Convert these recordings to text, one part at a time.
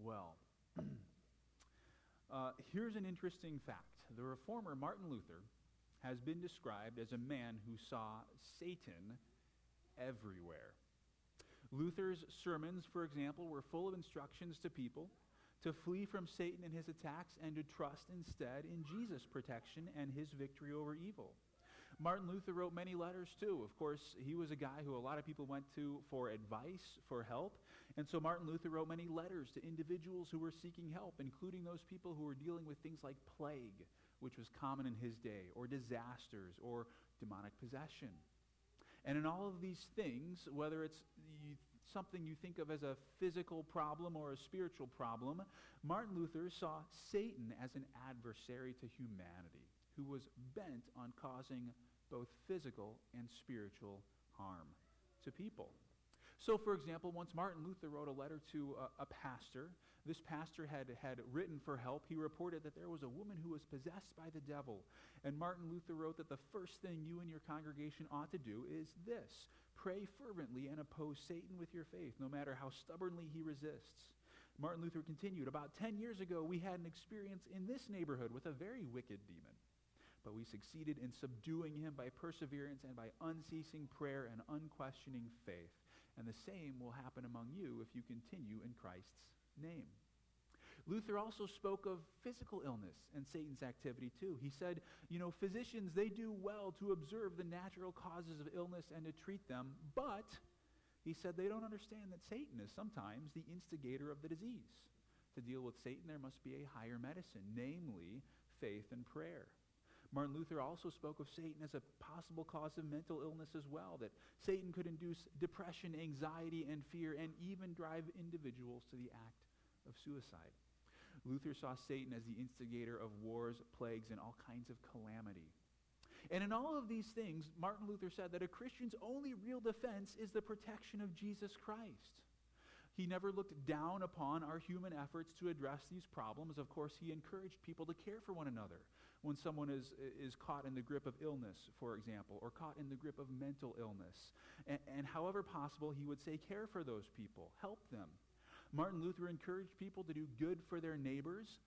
Well, here's an interesting fact. The reformer Martin Luther has been described as a man who saw Satan everywhere. Luther's sermons, for example, were full of instructions to people to flee from Satan and his attacks and to trust instead in Jesus' protection and his victory over evil. Martin Luther wrote many letters too. Of course, he was a guy who a lot of people went to for advice, for help. And so Martin Luther wrote many letters to individuals who were seeking help, including those people who were dealing with things like plague, which was common in his day, or disasters, or demonic possession. And in all of these things, whether it's something you think of as a physical problem or a spiritual problem, Martin Luther saw Satan as an adversary to humanity who was bent on causing both physical and spiritual harm to people. So, for example, once Martin Luther wrote a letter to a pastor. This pastor had written for help. He reported that there was a woman who was possessed by the devil. And Martin Luther wrote that the first thing you and your congregation ought to do is this: pray fervently and oppose Satan with your faith, no matter how stubbornly he resists. Martin Luther continued, about 10 years ago, we had an experience in this neighborhood with a very wicked demon. But we succeeded in subduing him by perseverance and by unceasing prayer and unquestioning faith. And the same will happen among you if you continue in Christ's name. Luther also spoke of physical illness and Satan's activity too. He said, physicians, they do well to observe the natural causes of illness and to treat them, but he said they don't understand that Satan is sometimes the instigator of the disease. To deal with Satan, there must be a higher medicine, namely faith and prayer. Martin Luther also spoke of Satan as a possible cause of mental illness as well, that Satan could induce depression, anxiety, and fear, and even drive individuals to the act of suicide. Luther saw Satan as the instigator of wars, plagues, and all kinds of calamity. And in all of these things, Martin Luther said that a Christian's only real defense is the protection of Jesus Christ. He never looked down upon our human efforts to address these problems. Of course, he encouraged people to care for one another when someone is caught in the grip of illness, for example, or caught in the grip of mental illness. And however possible, he would say, care for those people, help them. Martin Luther encouraged people to do good for their neighbors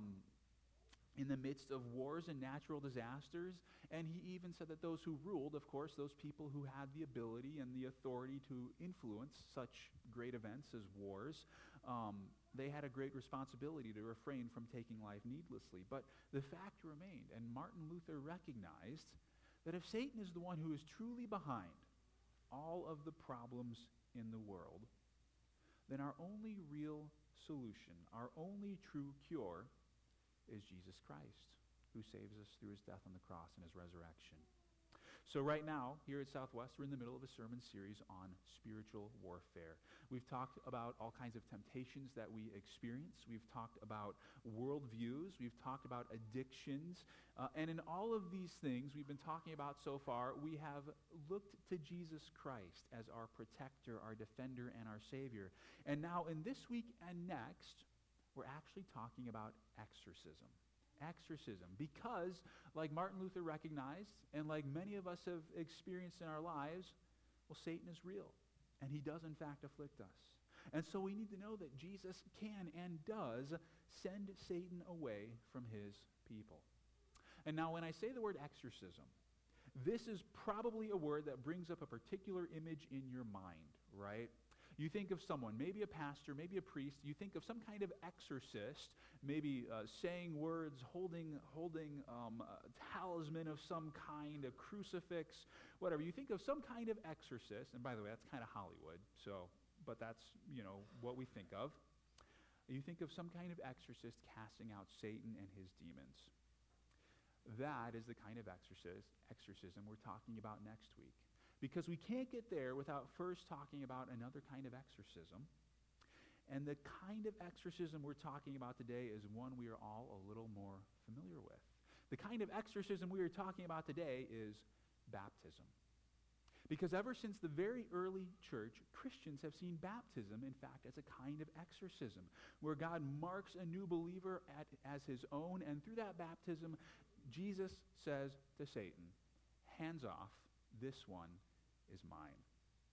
in the midst of wars and natural disasters. And he even said that those who ruled, of course, those people who had the ability and the authority to influence such great events as wars, they had a great responsibility to refrain from taking life needlessly. But the fact remained, and Martin Luther recognized, that if Satan is the one who is truly behind all of the problems in the world, then our only real solution, our only true cure, is Jesus Christ, who saves us through his death on the cross and his resurrection. So right now, here at Southwest, we're in the middle of a sermon series on spiritual warfare. We've talked about all kinds of temptations that we experience. We've talked about worldviews. We've talked about addictions. And in all of these things we've been talking about so far, we have looked to Jesus Christ as our protector, our defender, and our Savior. And now in this week and next, we're actually talking about exorcism. Exorcism. Because, like Martin Luther recognized, and like many of us have experienced in our lives, well, Satan is real. And he does, in fact, afflict us. And so we need to know that Jesus can and does send Satan away from his people. And now when I say the word exorcism, this is probably a word that brings up a particular image in your mind, right? You think of someone, maybe a pastor, maybe a priest. You think of some kind of exorcist, maybe saying words, holding a talisman of some kind, a crucifix, whatever. You think of some kind of exorcist, and by the way, that's kind of Hollywood. But that's what we think of. You think of some kind of exorcist casting out Satan and his demons. That is the kind of exorcism we're talking about next week. Because we can't get there without first talking about another kind of exorcism. And the kind of exorcism we're talking about today is one we are all a little more familiar with. The kind of exorcism we are talking about today is baptism. Because ever since the very early church, Christians have seen baptism, in fact, as a kind of exorcism, where God marks a new believer as his own, and through that baptism, Jesus says to Satan, hands off, this one is mine.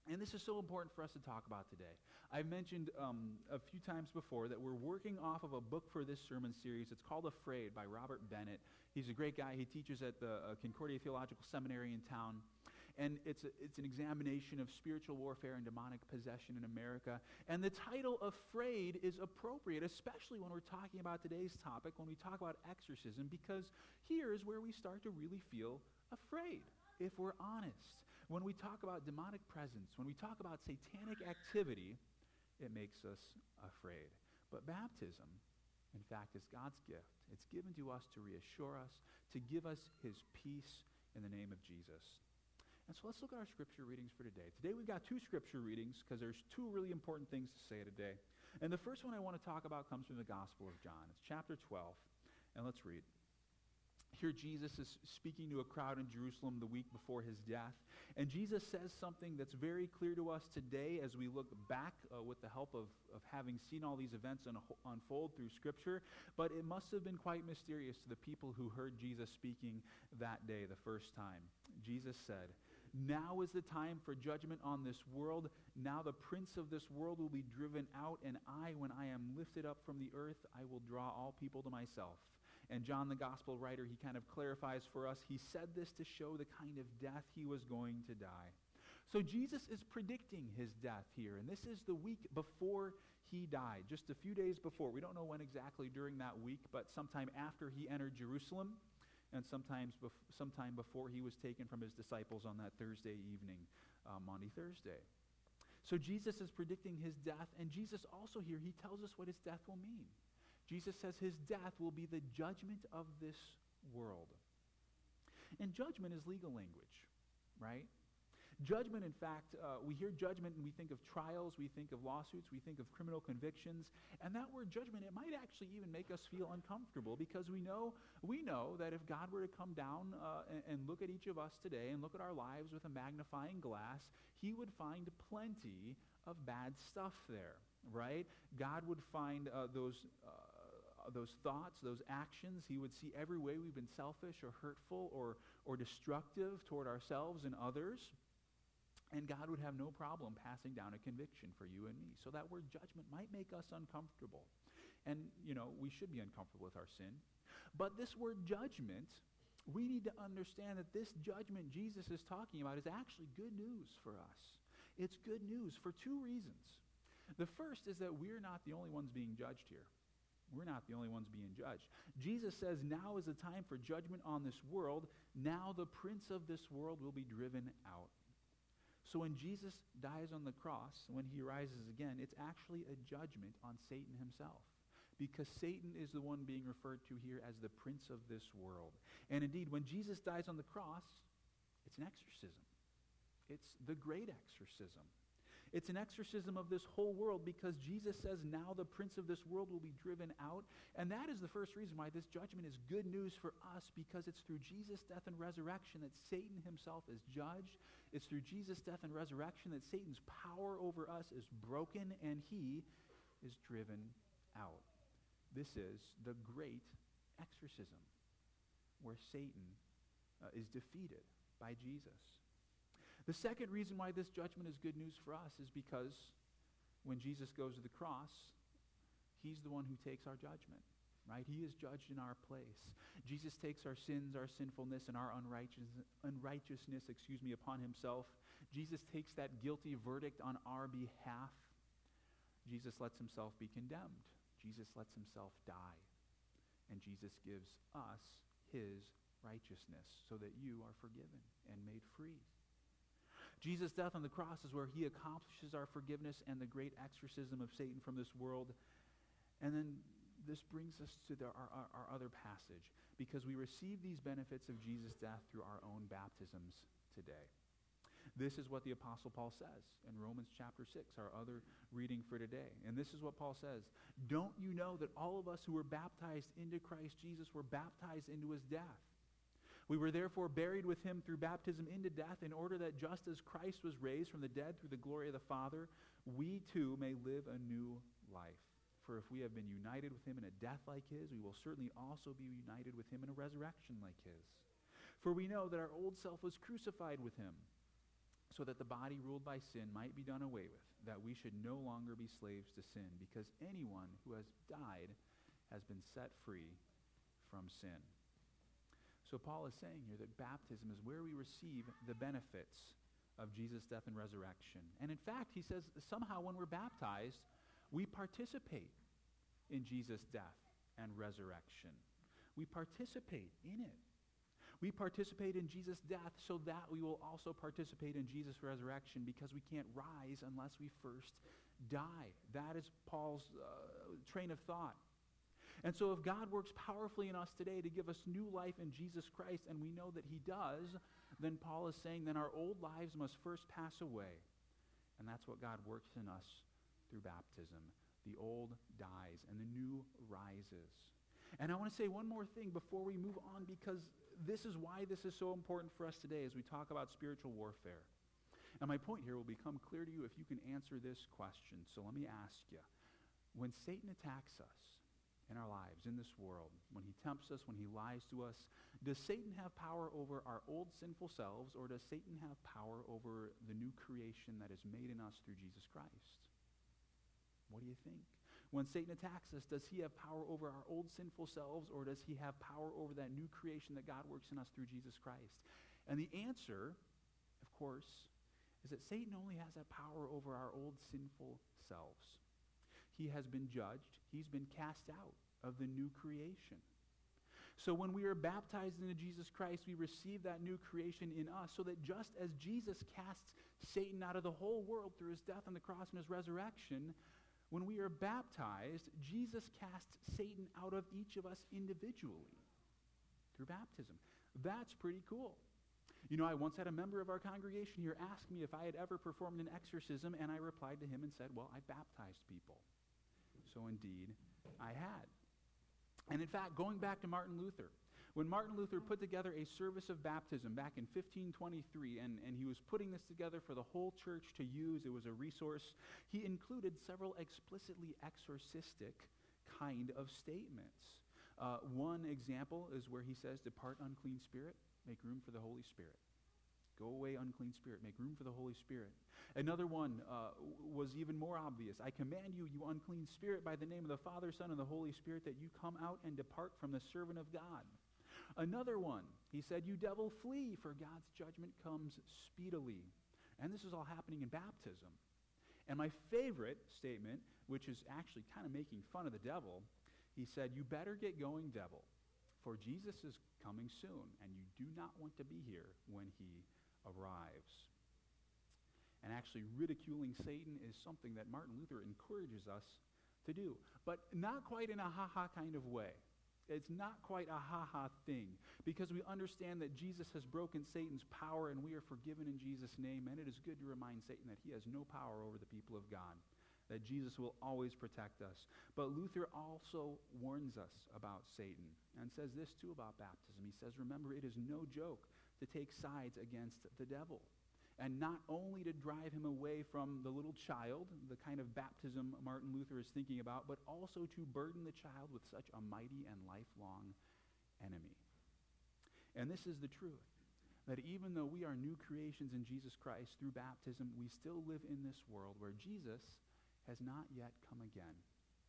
And this is so important for us to talk about today. I've mentioned a few times before that we're working off of a book for this sermon series. It's called Afraid by Robert Bennett. He's a great guy. He teaches at the Concordia Theological Seminary in town. And it's an examination of spiritual warfare and demonic possession in America. And the title Afraid is appropriate, especially when we're talking about today's topic, when we talk about exorcism, because here's where we start to really feel afraid, if we're honest. When we talk about demonic presence, when we talk about satanic activity, it makes us afraid. But baptism, in fact, is God's gift. It's given to us to reassure us, to give us his peace in the name of Jesus. And so let's look at our scripture readings for today. Today we've got two scripture readings because there's two really important things to say today. And the first one I want to talk about comes from the Gospel of John. It's chapter 12, and let's read. Here Jesus is speaking to a crowd in Jerusalem the week before his death. And Jesus says something that's very clear to us today as we look back with the help of having seen all these events unfold through Scripture. But it must have been quite mysterious to the people who heard Jesus speaking that day the first time. Jesus said, "Now is the time for judgment on this world. Now the prince of this world will be driven out, and I, when I am lifted up from the earth, I will draw all people to myself." And John, the gospel writer, he kind of clarifies for us, he said this to show the kind of death he was going to die. So Jesus is predicting his death here, and this is the week before he died, just a few days before. We don't know when exactly during that week, but sometime after he entered Jerusalem, and sometime before he was taken from his disciples on that Thursday evening, Maundy Thursday. So Jesus is predicting his death, and Jesus also here, he tells us what his death will mean. Jesus says his death will be the judgment of this world. And judgment is legal language, right? Judgment, in fact, we hear judgment and we think of trials, we think of lawsuits, we think of criminal convictions. And that word judgment, it might actually even make us feel uncomfortable because we know that if God were to come down and look at each of us today and look at our lives with a magnifying glass, he would find plenty of bad stuff there, right? God would find those thoughts, those actions. He would see every way we've been selfish or hurtful or destructive toward ourselves and others. And God would have no problem passing down a conviction for you and me. So that word judgment might make us uncomfortable. And, we should be uncomfortable with our sin. But this word judgment, we need to understand that this judgment Jesus is talking about is actually good news for us. It's good news for two reasons. The first is that we're not the only ones being judged here. We're not the only ones being judged. Jesus says, now is the time for judgment on this world. Now the prince of this world will be driven out. So when Jesus dies on the cross, when he rises again, it's actually a judgment on Satan himself. Because Satan is the one being referred to here as the prince of this world. And indeed, when Jesus dies on the cross, it's an exorcism. It's the great exorcism. It's an exorcism of this whole world because Jesus says now the prince of this world will be driven out. And that is the first reason why this judgment is good news for us, because it's through Jesus' death and resurrection that Satan himself is judged. It's through Jesus' death and resurrection that Satan's power over us is broken and he is driven out. This is the great exorcism where Satan is defeated by Jesus. The second reason why this judgment is good news for us is because when Jesus goes to the cross, he's the one who takes our judgment, right? He is judged in our place. Jesus takes our sins, our sinfulness, and our unrighteousness, upon himself. Jesus takes that guilty verdict on our behalf. Jesus lets himself be condemned. Jesus lets himself die. And Jesus gives us his righteousness so that you are forgiven and made free. Jesus' death on the cross is where he accomplishes our forgiveness and the great exorcism of Satan from this world. And then this brings us to our other passage, because we receive these benefits of Jesus' death through our own baptisms today. This is what the Apostle Paul says in Romans chapter 6, our other reading for today. And this is what Paul says. Don't you know that all of us who were baptized into Christ Jesus were baptized into his death? We were therefore buried with him through baptism into death, in order that just as Christ was raised from the dead through the glory of the Father, we too may live a new life. For if we have been united with him in a death like his, we will certainly also be united with him in a resurrection like his. For we know that our old self was crucified with him, so that the body ruled by sin might be done away with, that we should no longer be slaves to sin, because anyone who has died has been set free from sin. So Paul is saying here that baptism is where we receive the benefits of Jesus' death and resurrection. And in fact, he says somehow when we're baptized, we participate in Jesus' death and resurrection. We participate in it. We participate in Jesus' death so that we will also participate in Jesus' resurrection, because we can't rise unless we first die. That is Paul's train of thought. And so if God works powerfully in us today to give us new life in Jesus Christ, and we know that he does, then Paul is saying then our old lives must first pass away. And that's what God works in us through baptism. The old dies and the new rises. And I want to say one more thing before we move on, because this is why this is so important for us today as we talk about spiritual warfare. And my point here will become clear to you if you can answer this question. So let me ask you, when Satan attacks us in our lives, in this world, when he tempts us, when he lies to us, does Satan have power over our old sinful selves, or does Satan have power over the new creation that is made in us through Jesus Christ? What do you think? When Satan attacks us, does he have power over our old sinful selves, or does he have power over that new creation that God works in us through Jesus Christ? And the answer, of course, is that Satan only has that power over our old sinful selves. He has been judged. He's been cast out of the new creation. So when we are baptized into Jesus Christ, we receive that new creation in us, so that just as Jesus casts Satan out of the whole world through his death on the cross and his resurrection, when we are baptized, Jesus casts Satan out of each of us individually through baptism. That's pretty cool. You know, I once had a member of our congregation here ask me if I had ever performed an exorcism, and I replied to him and said, well, I baptized people. So indeed, I had. And in fact, going back to Martin Luther, when Martin Luther put together a service of baptism back in 1523, and he was putting this together for the whole church to use, it was a resource, he included several explicitly exorcistic kind of statements. One example is where he says, depart unclean spirit, make room for the Holy Spirit. Go away, unclean spirit, make room for the Holy Spirit. Another one was even more obvious. I command you, you unclean spirit, by the name of the Father, Son, and the Holy Spirit, that you come out and depart from the servant of God. Another one, he said, you devil, flee, for God's judgment comes speedily. And this is all happening in baptism. And my favorite statement, which is actually kind of making fun of the devil, he said, you better get going, devil, for Jesus is coming soon, and you do not want to be here when he arrives. And actually ridiculing Satan is something that Martin Luther encourages us to do, but not quite in a ha-ha kind of way. It's not quite a ha-ha thing, because we understand that Jesus has broken Satan's power and we are forgiven in Jesus' name, and it is good to remind Satan that he has no power over the people of God, that Jesus will always protect us. But Luther also warns us about Satan and says this too about baptism. He says, remember, it is no joke to take sides against the devil, and not only to drive him away from the little child, the kind of baptism Martin Luther is thinking about, but also to burden the child with such a mighty and lifelong enemy. And this is the truth, that even though we are new creations in Jesus Christ through baptism, we still live in this world where Jesus has not yet come again.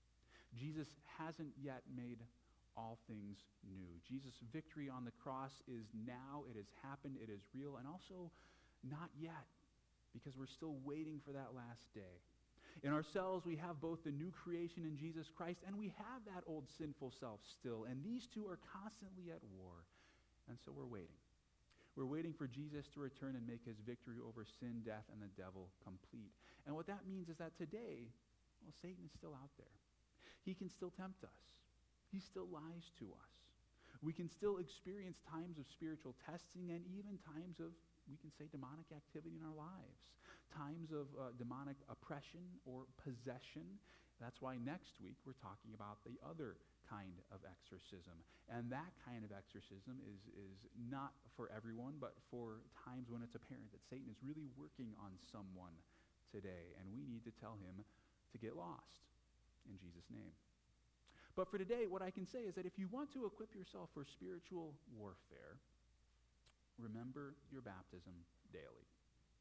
Jesus hasn't yet made all things new. Jesus' victory on the cross is now, it has happened, it is real, and also not yet, because we're still waiting for that last day. In ourselves, we have both the new creation in Jesus Christ, and we have that old sinful self still, and these two are constantly at war, and so we're waiting. We're waiting for Jesus to return and make his victory over sin, death, and the devil complete. And what that means is that today, well, Satan is still out there. He can still tempt us. He still lies to us. We can still experience times of spiritual testing and even times of, we can say, demonic activity in our lives. Times of demonic oppression or possession. That's why next week we're talking about the other kind of exorcism. And that kind of exorcism is not for everyone, but for times when it's apparent that Satan is really working on someone today, and we need to tell him to get lost in Jesus' name. But for today, what I can say is that if you want to equip yourself for spiritual warfare, remember your baptism daily.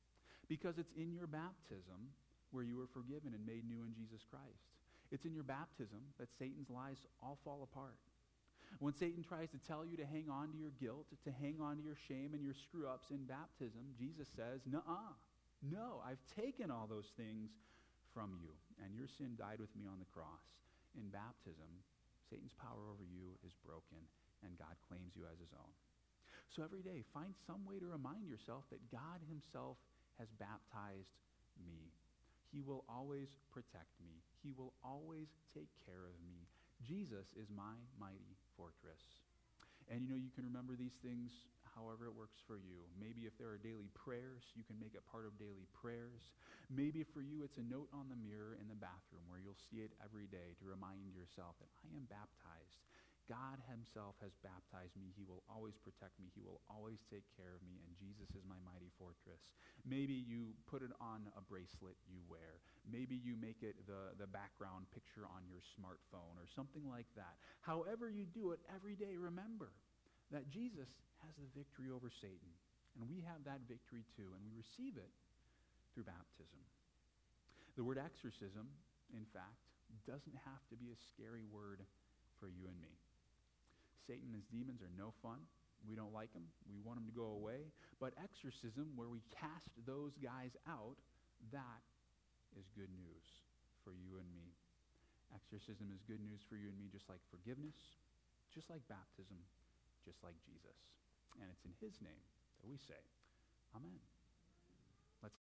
Because it's in your baptism where you were forgiven and made new in Jesus Christ. It's in your baptism that Satan's lies all fall apart. When Satan tries to tell you to hang on to your guilt, to hang on to your shame and your screw-ups in baptism, Jesus says, nuh-uh. No, I've taken all those things from you, and your sin died with me on the cross. In baptism, Satan's power over you is broken, and God claims you as his own. So every day, find some way to remind yourself that God himself has baptized me. He will always protect me. He will always take care of me. Jesus is my mighty fortress. And you can remember these things however it works for you. Maybe if there are daily prayers, you can make it part of daily prayers. Maybe for you it's a note on the mirror in the bathroom where you'll see it every day to remind yourself that I am baptized. God himself has baptized me. He will always protect me. He will always take care of me, and Jesus is my mighty fortress. Maybe you put it on a bracelet you wear. Maybe you make it the background picture on your smartphone or something like that. However you do it, every day remember that Jesus has the victory over Satan, and we have that victory too, and we receive it through baptism. The word exorcism, in fact, doesn't have to be a scary word for you and me. Satan and his demons are no fun. We don't like them. We want them to go away. But exorcism, where we cast those guys out, that is good news for you and me. Exorcism is good news for you and me, just like forgiveness, just like baptism, just like Jesus. And it's in his name that we say, Amen.